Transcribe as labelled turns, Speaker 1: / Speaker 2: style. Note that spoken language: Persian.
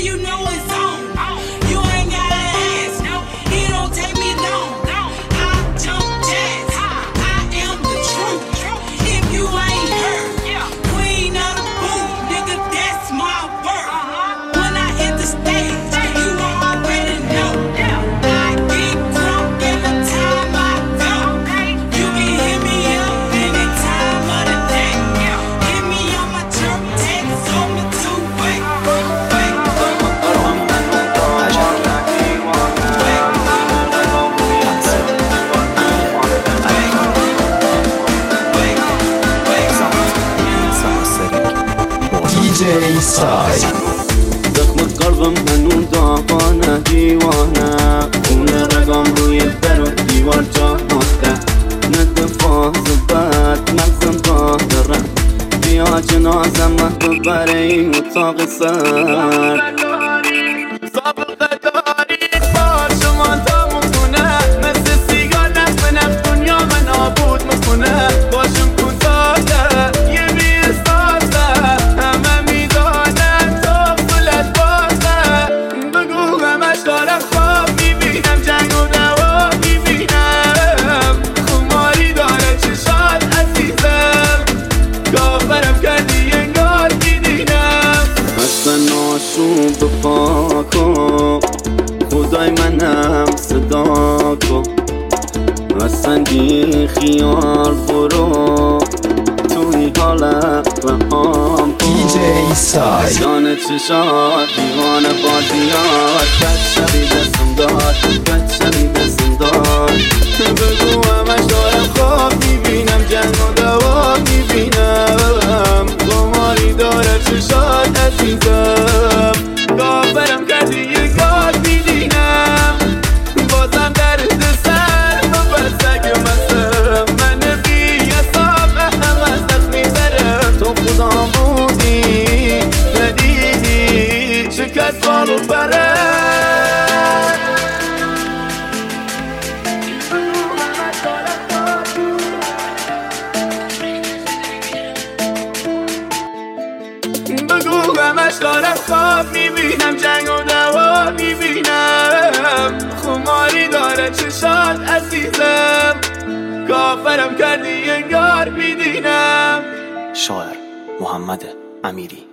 Speaker 1: you know it's on. You ain't gotta ask, it don't take me long. I jump jazz, I am the truth. If you ain't heard, queen of the booth, nigga, that's my word. When I hit the stage, you already know. I get drunk every time I go. You can hit me up any time of the day. Hit me on my chirp text on my two-way.
Speaker 2: DJ سای
Speaker 3: زخم قلبم هنون داغانه دیوانه خونه رگام روی در و دیوار جا مانده نتفاز بد مغزم قادره بیا جنازم محبوب بره این اتاق سر شون بپاکو خدای منم صدا کو اصلا بی خیال برو توی حالت رهام کن
Speaker 2: DJ سای
Speaker 3: جان چشات دیوانه بازیات بد شبی دستم داد بد شبی دستم داد بگو همش دارم خواب میبینم جنگ و دوا میبینم گماری داره چشات عزیزم کافرم کردی یه گار میدینم بازم درد سر و بسک مستم من بی حساب هم از دست میبرم تو خودم بودی ندیدی شکست بالو بره بگو همش دارم خواب میبینم جنگ و دوا میبینم خماری داره چشات عزیزم کافرم کردی انگار میدینم
Speaker 4: شاعر محمد امیری